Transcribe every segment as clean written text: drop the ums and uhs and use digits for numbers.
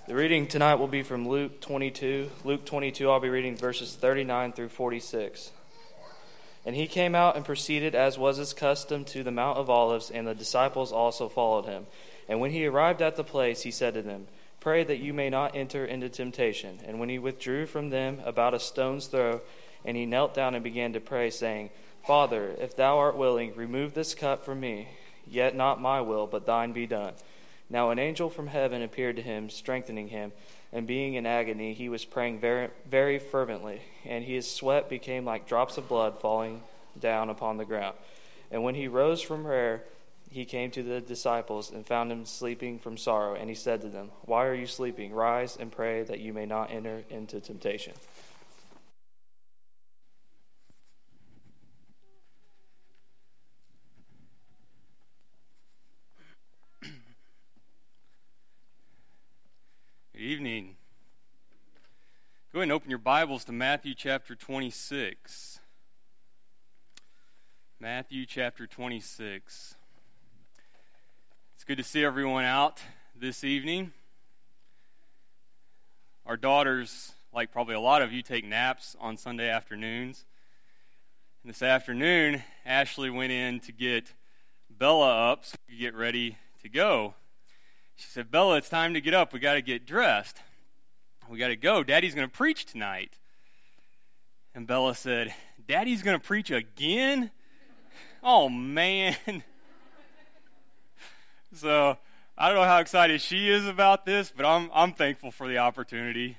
The reading tonight will be from Luke 22. Luke 22, I'll be reading verses 39 through 46. And he came out and proceeded, as was his custom, to the Mount of Olives, and the disciples also followed him. And when he arrived at the place, he said to them, "Pray that you may not enter into temptation." And when he withdrew from them about a stone's throw, and he knelt down and began to pray, saying, "Father, if thou art willing, remove this cup from me. Yet not my will, but thine be done." Now an angel from heaven appeared to him, strengthening him, and being in agony, he was praying very, very fervently, and his sweat became like drops of blood falling down upon the ground. And when he rose from prayer, he came to the disciples and found them sleeping from sorrow, and he said to them, "Why are you sleeping? Rise and pray that you may not enter into temptation." Good evening. Go ahead and open your Bibles to Matthew chapter 26. Matthew chapter 26. It's good to see everyone out this evening. Our daughters, like probably a lot of you, take naps on Sunday afternoons. And this afternoon, Ashley went in to get Bella up so we could get ready to go. She said, "Bella, it's time to get up. We got to get dressed. We got to go. Daddy's going to preach tonight." And Bella said, "Daddy's going to preach again? Oh, man." So I don't know how excited she is about this, but I'm thankful for the opportunity.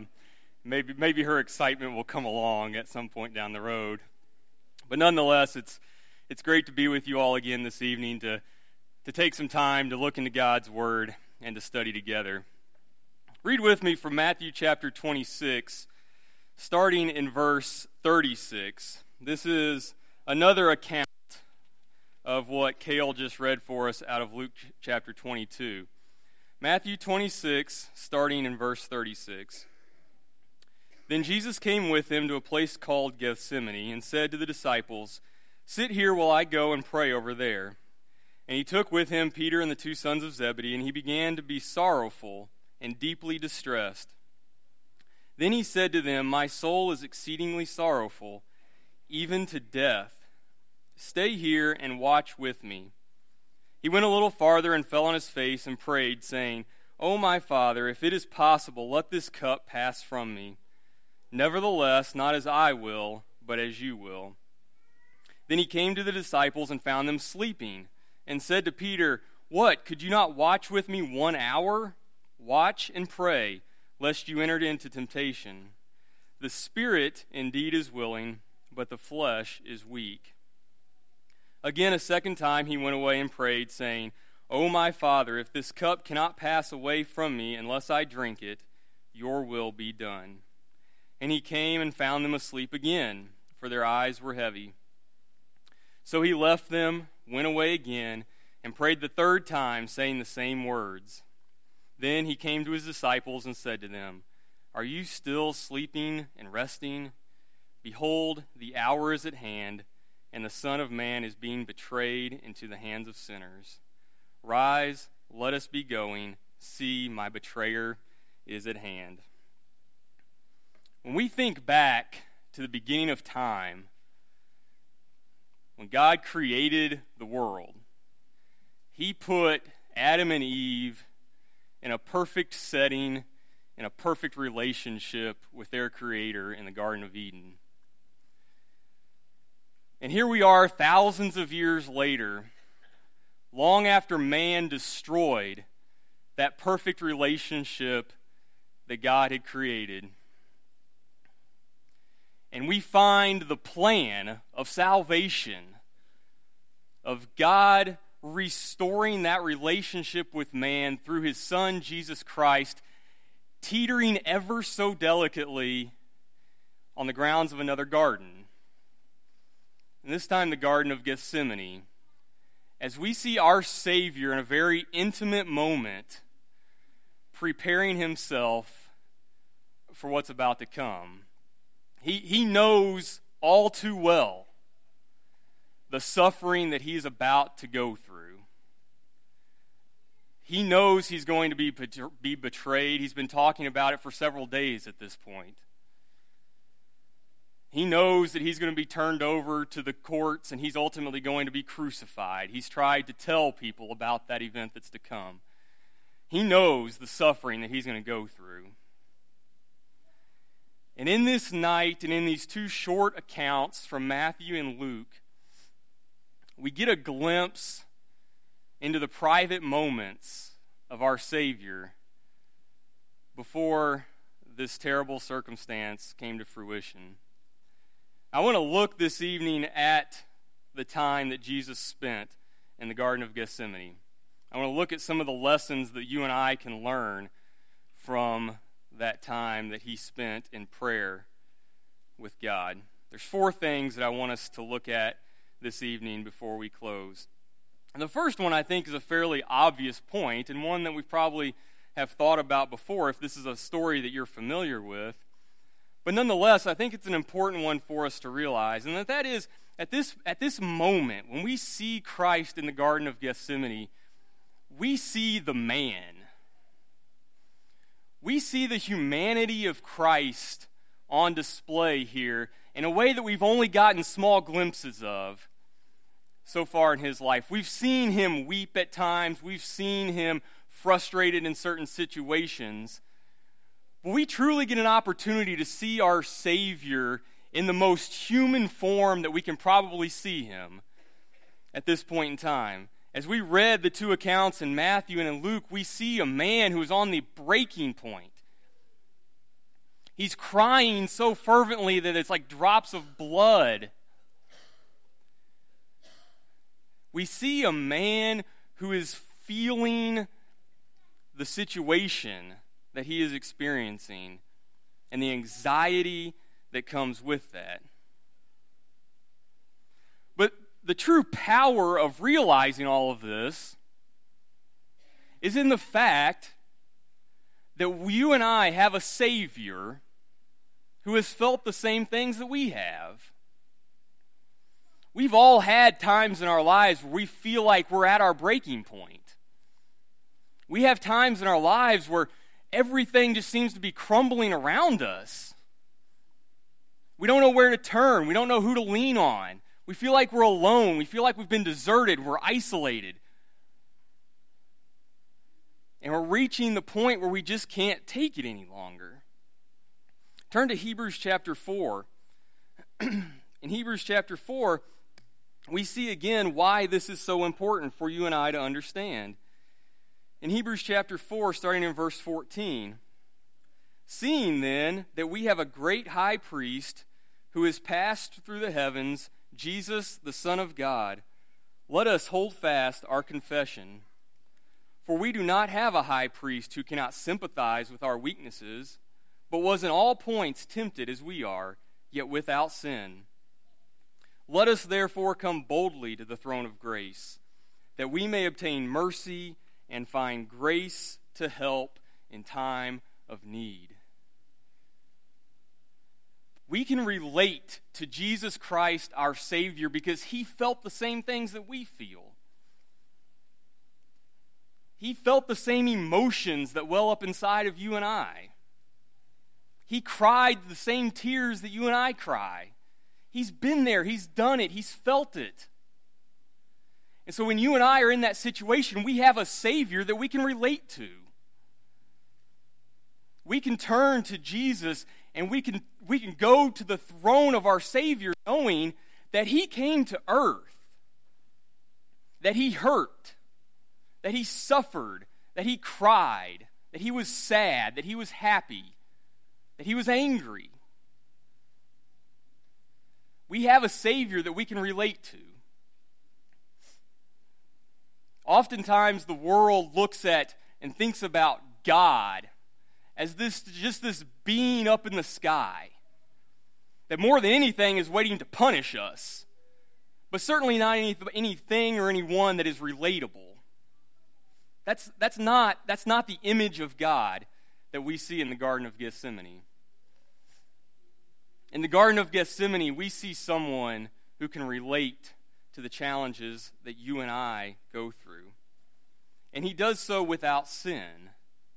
Maybe her excitement will come along at some point down the road. But nonetheless, it's great to be with you all again this evening to take some time to look into God's Word and to study together. Read with me from Matthew chapter 26, starting in verse 36. This is another account of what Cale just read for us out of Luke chapter 22. Matthew 26, starting in verse 36. Then Jesus came with them to a place called Gethsemane and said to the disciples, "Sit here while I go and pray over there." And he took with him Peter and the two sons of Zebedee, and he began to be sorrowful and deeply distressed. Then he said to them, "My soul is exceedingly sorrowful, even to death. Stay here and watch with me." He went a little farther and fell on his face and prayed, saying, "O my Father, if it is possible, let this cup pass from me. Nevertheless, not as I will, but as you will." Then he came to the disciples and found them sleeping, and said to Peter, "What, could you not watch with me 1 hour? Watch and pray, lest you enter into temptation. The spirit indeed is willing, but the flesh is weak." Again, a second time he went away and prayed, saying, "O my Father, if this cup cannot pass away from me unless I drink it, your will be done." And he came and found them asleep again, for their eyes were heavy. So he left them, went away again, and prayed the third time, saying the same words. Then he came to his disciples and said to them, "Are you still sleeping and resting? Behold, the hour is at hand, and the Son of Man is being betrayed into the hands of sinners. Rise, let us be going. See, my betrayer is at hand." When we think back to the beginning of time, when God created the world, he put Adam and Eve in a perfect setting, in a perfect relationship with their Creator in the Garden of Eden. And here we are thousands of years later, long after man destroyed that perfect relationship that God had created. And we find the plan of salvation, of God restoring that relationship with man through his Son, Jesus Christ, teetering ever so delicately on the grounds of another garden. And this time the Garden of Gethsemane, as we see our Savior in a very intimate moment preparing himself for what's about to come. He knows all too well the suffering that he is about to go through. He knows he's going to be betrayed. He's been talking about it for several days at this point. He knows that he's going to be turned over to the courts and he's ultimately going to be crucified. He's tried to tell people about that event that's to come. He knows the suffering that he's going to go through. And in this night and in these two short accounts from Matthew and Luke, we get a glimpse into the private moments of our Savior before this terrible circumstance came to fruition. I want to look this evening at the time that Jesus spent in the Garden of Gethsemane. I want to look at some of the lessons that you and I can learn from that time that he spent in prayer with God. There's 4 things that I want us to look at this evening before we close. And the first one I think is a fairly obvious point, and one that we probably have thought about before if this is a story that you're familiar with. But nonetheless, I think it's an important one for us to realize, and that is, at this moment, when we see Christ in the Garden of Gethsemane, we see the man. We see the humanity of Christ on display here in a way that we've only gotten small glimpses of so far in his life. We've seen him weep at times. We've seen him frustrated in certain situations. But we truly get an opportunity to see our Savior in the most human form that we can probably see him at this point in time. As we read the 2 accounts in Matthew and in Luke, we see a man who is on the breaking point. He's crying so fervently that it's like drops of blood. We see a man who is feeling the situation that he is experiencing and the anxiety that comes with that. But the true power of realizing all of this is in the fact that you and I have a Savior who has felt the same things that we have. We've all had times in our lives where we feel like we're at our breaking point. We have times in our lives where everything just seems to be crumbling around us. We don't know where to turn. We don't know who to lean on. We feel like we're alone. We feel like we've been deserted. We're isolated. And we're reaching the point where we just can't take it any longer. Turn to Hebrews chapter 4. In Hebrews chapter 4, we see again why this is so important for you and I to understand. In Hebrews chapter 4, starting in verse 14, seeing then that we have a great high priest who has passed through the heavens, Jesus, the Son of God, let us hold fast our confession. For we do not have a high priest who cannot sympathize with our weaknesses, but was in all points tempted as we are, yet without sin. Let us therefore come boldly to the throne of grace, that we may obtain mercy and find grace to help in time of need. We can relate to Jesus Christ, our Savior, because he felt the same things that we feel. He felt the same emotions that well up inside of you and I. He cried the same tears that you and I cry. He's been there. He's done it. He's felt it. And so when you and I are in that situation, we have a Savior that we can relate to. We can turn to Jesus and we can go to the throne of our Savior knowing that he came to earth, that he hurt, that he suffered, that he cried, that he was sad, that he was happy, that he was angry. We have a Savior that we can relate to. Oftentimes the world looks at and thinks about God as just this being up in the sky that more than anything is waiting to punish us, but certainly not anything or anyone that is relatable. That's not the image of God that we see in the Garden of Gethsemane. In the Garden of Gethsemane, we see someone who can relate to the challenges that you and I go through. and he does so without sin.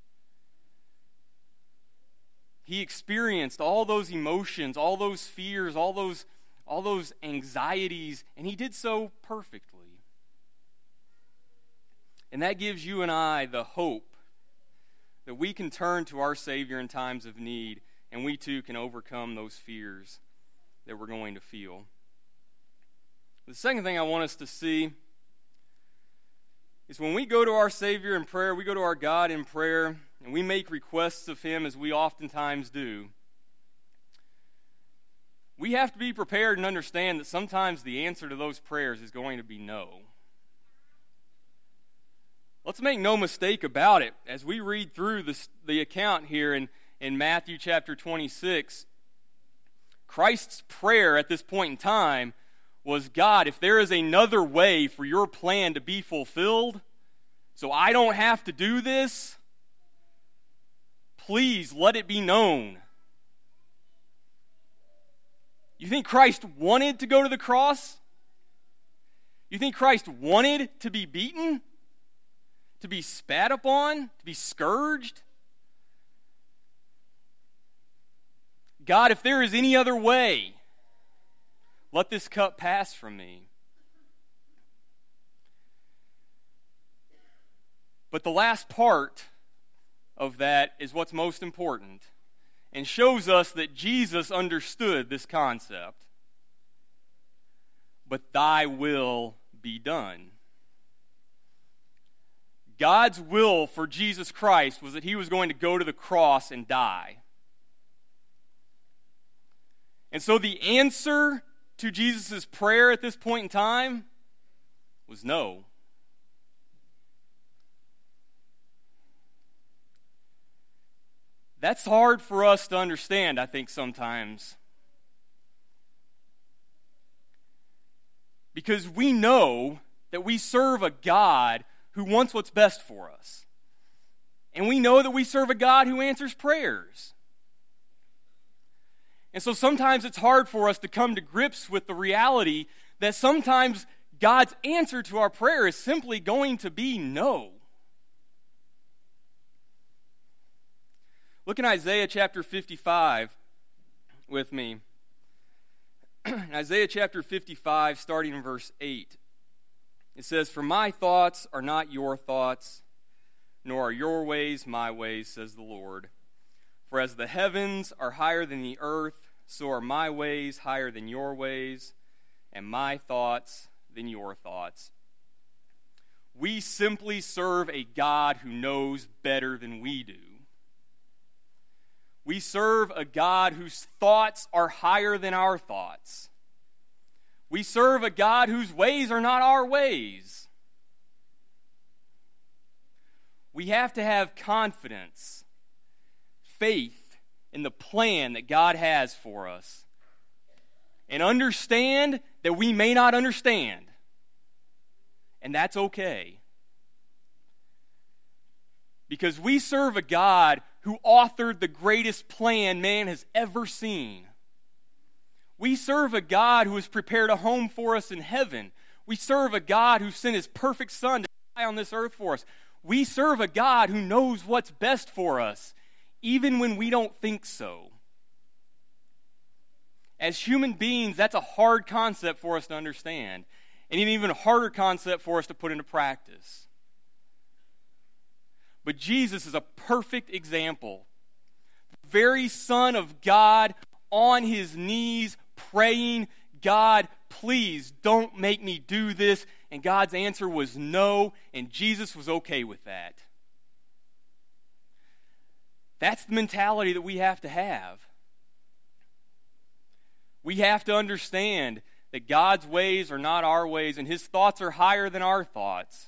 He experienced all those emotions, all those fears, all those anxieties, and he did so perfectly. And that gives you and I the hope that we can turn to our Savior in times of need, and we too can overcome those fears that we're going to feel. The second thing I want us to see is when we go to our Savior in prayer, we go to our God in prayer, and we make requests of Him as we oftentimes do, we have to be prepared and understand that sometimes the answer to those prayers is going to be no. Let's make no mistake about it. As we read through the account here in Matthew chapter 26, Christ's prayer at this point in time was, God, if there is another way for your plan to be fulfilled, so I don't have to do this, please let it be known. You think Christ wanted to go to the cross? You think Christ wanted to be beaten? To be spat upon? To be scourged? God, if there is any other way, let this cup pass from me. But the last part of that is what's most important and shows us that Jesus understood this concept. But thy will be done. God's will for Jesus Christ was that he was going to go to the cross and die. And so the answer to Jesus' prayer at this point in time was no. That's hard for us to understand, I think, sometimes. Because we know that we serve a God who wants what's best for us. And we know that we serve a God who answers prayers. And so sometimes it's hard for us to come to grips with the reality that sometimes God's answer to our prayer is simply going to be no. Look in Isaiah chapter 55 with me. Isaiah chapter 55, starting in verse 8. It says, "For my thoughts are not your thoughts, nor are your ways my ways, says the Lord. For as the heavens are higher than the earth, so are my ways higher than your ways, and my thoughts than your thoughts." We simply serve a God who knows better than we do. We serve a God whose thoughts are higher than our thoughts. We serve a God whose ways are not our ways. We have to have confidence, faith in the plan that God has for us, and understand that we may not understand, and that's okay. Because we serve a God who authored the greatest plan man has ever seen. We serve a God who has prepared a home for us in heaven. We serve a God who sent his perfect Son to die on this earth for us. We serve a God who knows what's best for us, even when we don't think so. As human beings, that's a hard concept for us to understand, and an even harder concept for us to put into practice. But Jesus is a perfect example. The very Son of God on his knees praying, God, please don't make me do this. And God's answer was no, and Jesus was okay with that. That's the mentality that we have to have. We have to understand that God's ways are not our ways, and his thoughts are higher than our thoughts.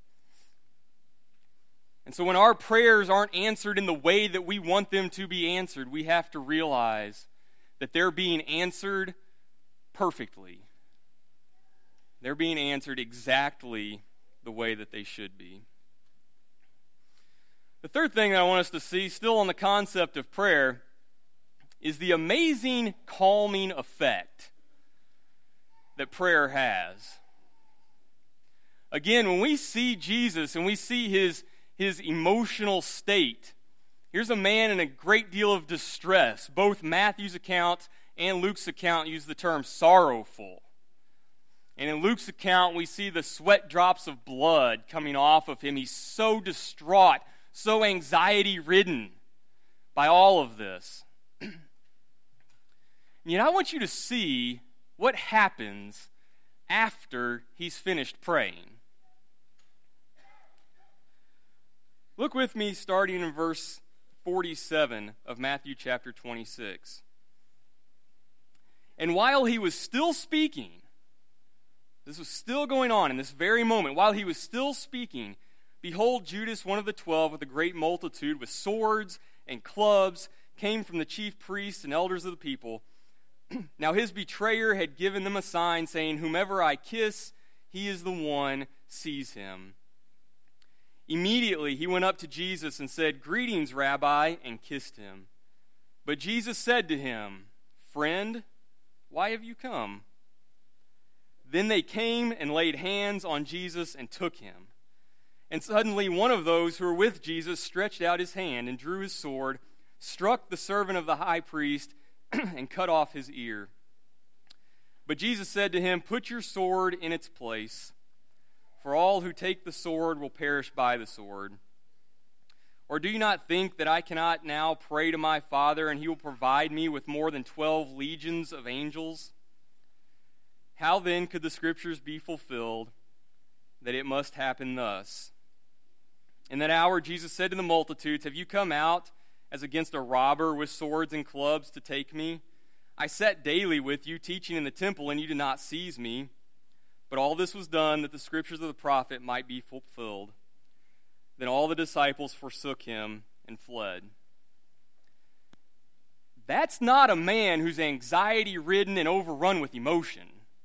And so when our prayers aren't answered in the way that we want them to be answered, we have to realize that they're being answered perfectly. They're being answered exactly the way that they should be. The third thing that I want us to see, still on the concept of prayer, is the amazing calming effect that prayer has. Again, when we see Jesus and we see his emotional state, here's a man in a great deal of distress. Both Matthew's account and Luke's account use the term sorrowful. And in Luke's account, we see the sweat drops of blood coming off of him. He's so distraught, so anxiety-ridden by all of this. Yet I want you to see what happens after he's finished praying. Look with me starting in verse 47 of Matthew chapter 26. And while he was still speaking, this was still going on in this very moment, while he was still speaking, behold, Judas, one of the 12, with a great multitude, with swords and clubs, came from the chief priests and elders of the people. Now his betrayer had given them a sign, saying, whomever I kiss, he is the one, seize him. Immediately he went up to Jesus and said, greetings, Rabbi, and kissed him. But Jesus said to him, friend, why have you come? Then they came and laid hands on Jesus and took him. And suddenly one of those who were with Jesus stretched out his hand and drew his sword, struck the servant of the high priest, and cut off his ear. But Jesus said to him, put your sword in its place, for all who take the sword will perish by the sword. Or do you not think that I cannot now pray to my Father, and he will provide me with more than 12 legions of angels? How then could the Scriptures be fulfilled that it must happen thus? In that hour Jesus said to the multitudes, have you come out as against a robber with swords and clubs to take me? I sat daily with you, teaching in the temple, and you did not seize me. But all this was done that the Scriptures of the prophet might be fulfilled. Then all the disciples forsook him and fled. That's not a man who's anxiety-ridden and overrun with emotion.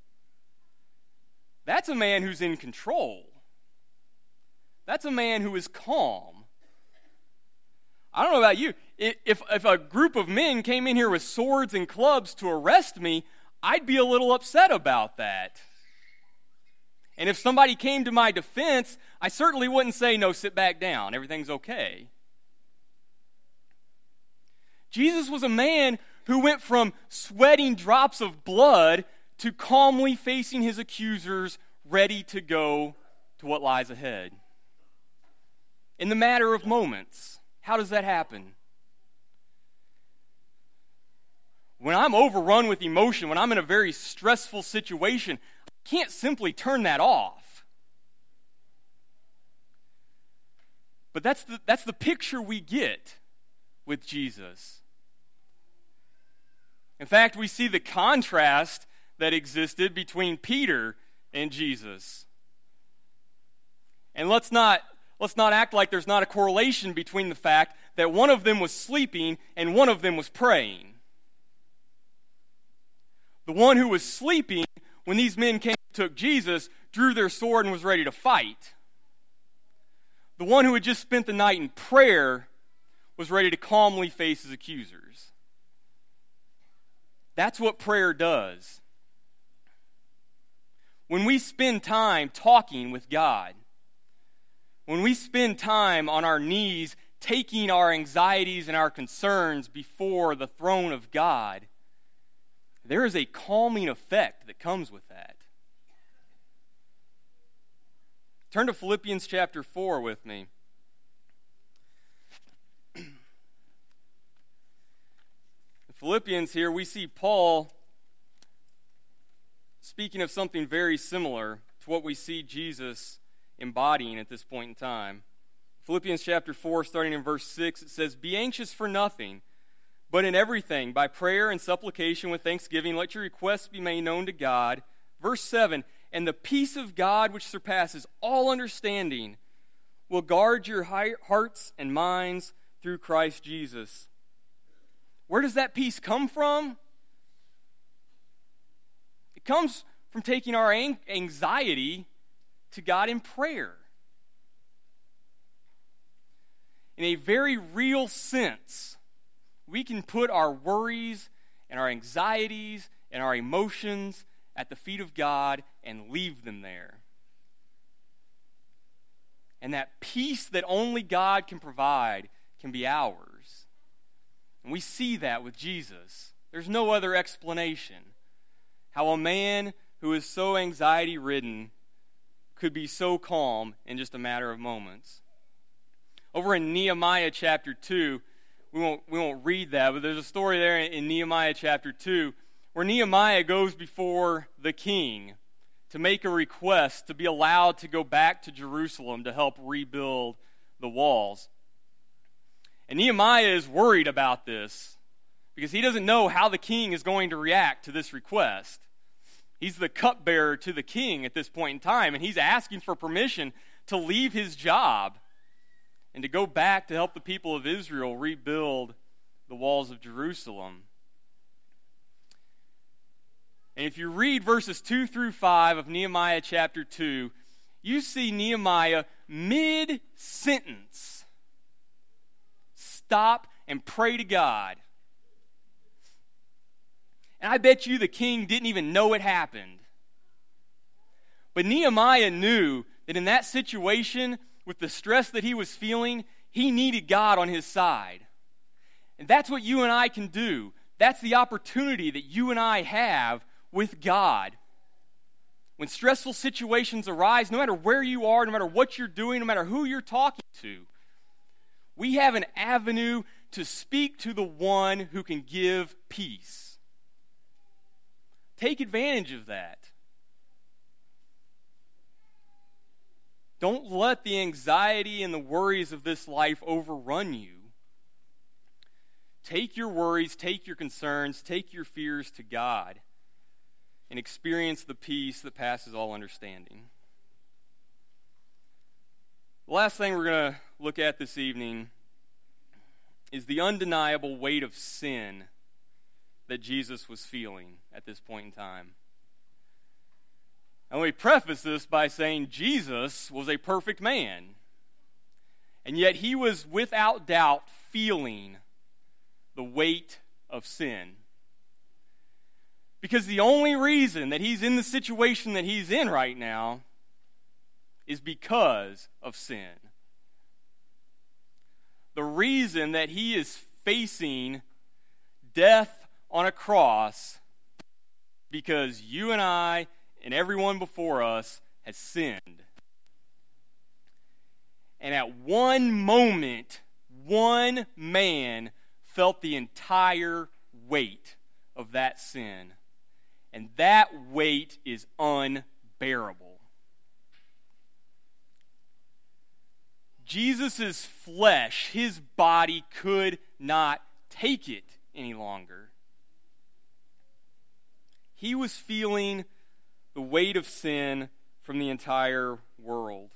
That's a man who's in control. That's a man who is calm. I don't know about you. If a group of men came in here with swords and clubs to arrest me, I'd be a little upset about that. And if somebody came to my defense, I certainly wouldn't say, no, sit back down, everything's okay. Jesus was a man who went from sweating drops of blood to calmly facing his accusers, ready to go to what lies ahead. In the matter of moments. How does that happen? When I'm overrun with emotion, when I'm in a very stressful situation, I can't simply turn that off. But that's the picture we get with Jesus. In fact, we see the contrast that existed between Peter and Jesus. And let's not act like there's not a correlation between the fact that one of them was sleeping and one of them was praying. The one who was sleeping, when these men came and took Jesus, drew their sword and was ready to fight. The one who had just spent the night in prayer was ready to calmly face his accusers. That's what prayer does. When we spend time talking with God, when we spend time on our knees taking our anxieties and our concerns before the throne of God, there is a calming effect that comes with that. Turn to Philippians chapter 4 with me. In Philippians here, we see Paul speaking of something very similar to what we see Jesus embodying at this point in time. Philippians chapter 4, starting in verse 6, it says, be anxious for nothing, but in everything, by prayer and supplication with thanksgiving, let your requests be made known to God. Verse 7, and the peace of God, which surpasses all understanding, will guard your hearts and minds through Christ Jesus. Where does that peace come from? It comes from taking our anxiety to God in prayer. In a very real sense, we can put our worries and our anxieties and our emotions at the feet of God and leave them there. And that peace that only God can provide can be ours. And we see that with Jesus. There's no other explanation how a man who is so anxiety-ridden could be so calm in just a matter of moments. Over in Nehemiah chapter 2, we won't read that, but there's a story there in Nehemiah chapter 2 where Nehemiah goes before the king to make a request to be allowed to go back to Jerusalem to help rebuild the walls. And Nehemiah is worried about this because he doesn't know how the king is going to react to this request. He's the cupbearer to the king at this point in time, and he's asking for permission to leave his job and to go back to help the people of Israel rebuild the walls of Jerusalem. And if you read verses 2 through 5 of Nehemiah chapter 2, you see Nehemiah mid-sentence stop and pray to God. And I bet you the king didn't even know it happened. But Nehemiah knew that in that situation, with the stress that he was feeling, he needed God on his side. And that's what you and I can do. That's the opportunity that you and I have with God. When stressful situations arise, no matter where you are, no matter what you're doing, no matter who you're talking to, we have an avenue to speak to the one who can give peace. Take advantage of that. Don't let the anxiety and the worries of this life overrun you. Take your worries, take your concerns, take your fears to God, and experience the peace that passes all understanding. The last thing we're going to look at this evening is the undeniable weight of sin that Jesus was feeling at this point in time. And we preface this by saying Jesus was a perfect man, and yet he was without doubt feeling the weight of sin. Because the only reason that he's in the situation that he's in right now is because of sin. The reason that he is facing death on a cross because you and I and everyone before us has sinned. And at one moment, one man felt the entire weight of that sin. And that weight is unbearable. Jesus' flesh, his body, could not take it any longer. He was feeling the weight of sin from the entire world.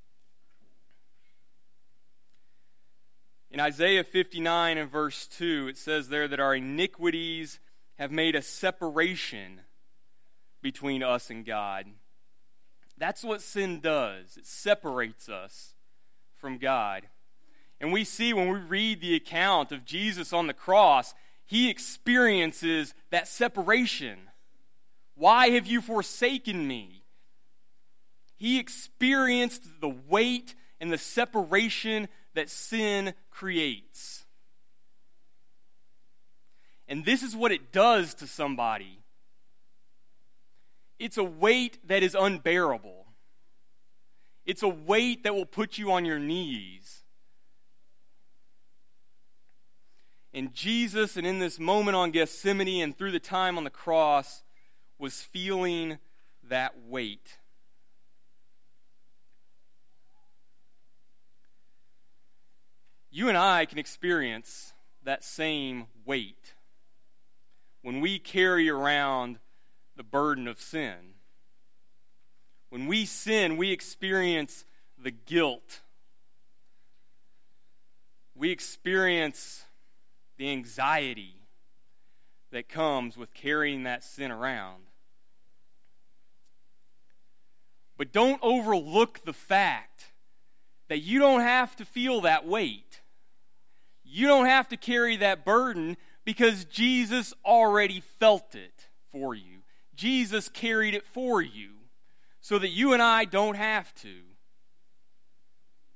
In Isaiah 59 and verse 2, it says there that our iniquities have made a separation between us and God. That's what sin does. It separates us from God. And we see when we read the account of Jesus on the cross, he experiences that separation. Why have you forsaken me? He experienced the weight and the separation that sin creates. And this is what it does to somebody. It's a weight that is unbearable. It's a weight that will put you on your knees. And Jesus, and in this moment on Gethsemane and through the time on the cross, was feeling that weight. You and I can experience that same weight when we carry around the burden of sin. When we sin, we experience the guilt. We experience the anxiety that comes with carrying that sin around. But don't overlook the fact that you don't have to feel that weight. You don't have to carry that burden because Jesus already felt it for you. Jesus carried it for you so that you and I don't have to.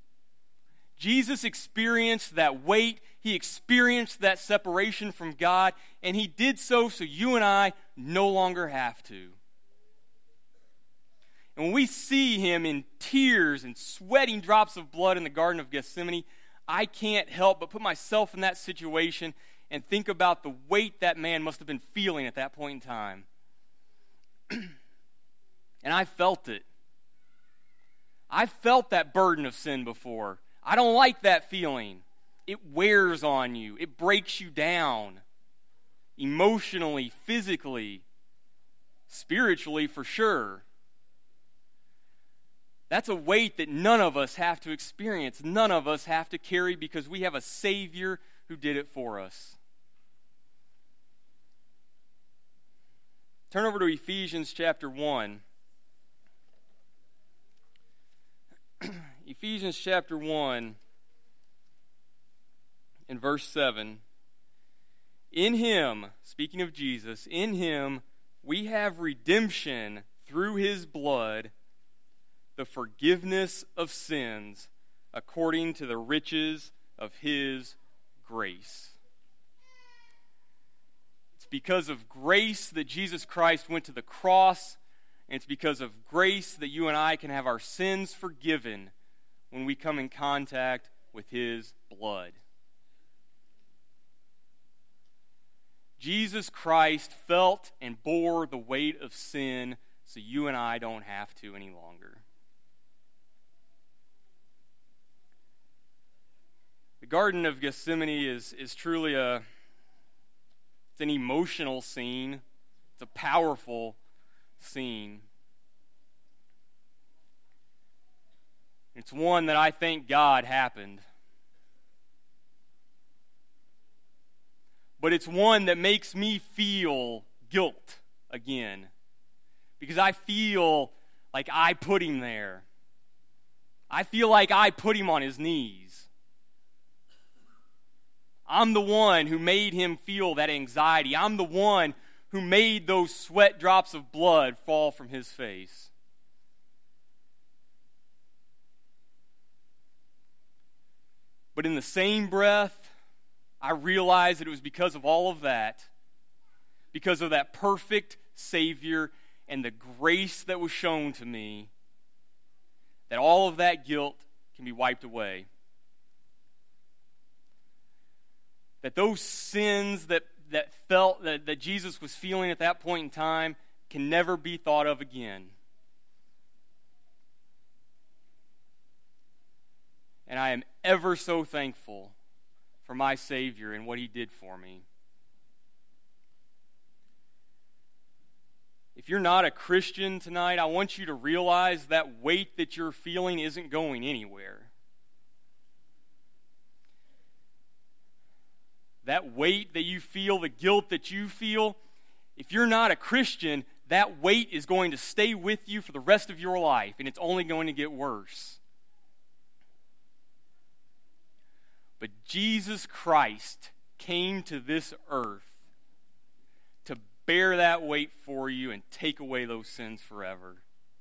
Jesus experienced that weight. He experienced that separation from God, and he did so you and I no longer have to. And when we see him in tears and sweating drops of blood in the Garden of Gethsemane, I can't help but put myself in that situation and think about the weight that man must have been feeling at that point in time. And I felt it. I felt that burden of sin before. I don't like that feeling. It wears on you. It breaks you down. Emotionally, physically, spiritually, for sure. That's a weight that none of us have to experience. None of us have to carry because we have a Savior who did it for us. Turn over to Ephesians chapter 1. Ephesians chapter 1 and verse 7. In him, speaking of Jesus, in him we have redemption through his blood, the forgiveness of sins, according to the riches of his grace. It's because of grace that Jesus Christ went to the cross, and it's because of grace that you and I can have our sins forgiven when we come in contact with his blood. Jesus Christ felt and bore the weight of sin so you and I don't have to any longer. The Garden of Gethsemane is truly it's an emotional scene. It's a powerful scene. It's one that I thank God happened. But it's one that makes me feel guilt again. Because I feel like I put him there. I feel like I put him on his knees. I'm the one who made him feel that anxiety. I'm the one who made those sweat drops of blood fall from his face. But in the same breath, I realized that it was because of all of that, because of that perfect Savior and the grace that was shown to me, that all of that guilt can be wiped away. That those sins that Jesus was feeling at that point in time can never be thought of again. And I am ever so thankful for my Savior and what he did for me. If you're not a Christian tonight, I want you to realize that weight that you're feeling isn't going anywhere. That weight that you feel, the guilt that you feel, if you're not a Christian, that weight is going to stay with you for the rest of your life, and it's only going to get worse. But Jesus Christ came to this earth to bear that weight for you and take away those sins forever.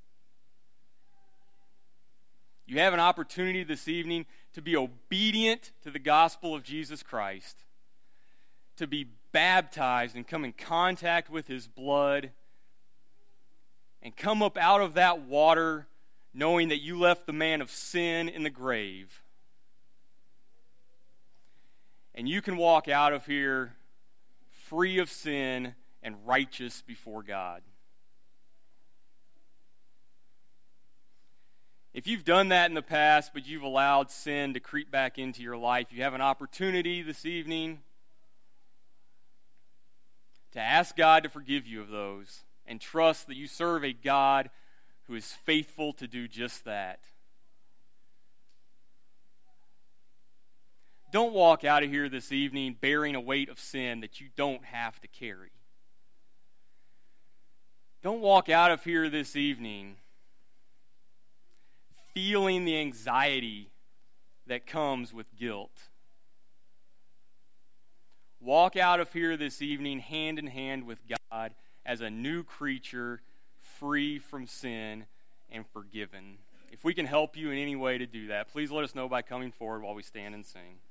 You have an opportunity this evening to be obedient to the gospel of Jesus Christ, to be baptized and come in contact with his blood, and come up out of that water knowing that you left the man of sin in the grave. And you can walk out of here free of sin and righteous before God. If you've done that in the past, but you've allowed sin to creep back into your life, you have an opportunity this evening to ask God to forgive you of those and trust that you serve a God who is faithful to do just that. Don't walk out of here this evening bearing a weight of sin that you don't have to carry. Don't walk out of here this evening feeling the anxiety that comes with guilt. Walk out of here this evening hand in hand with God as a new creature, free from sin and forgiven. If we can help you in any way to do that, please let us know by coming forward while we stand and sing.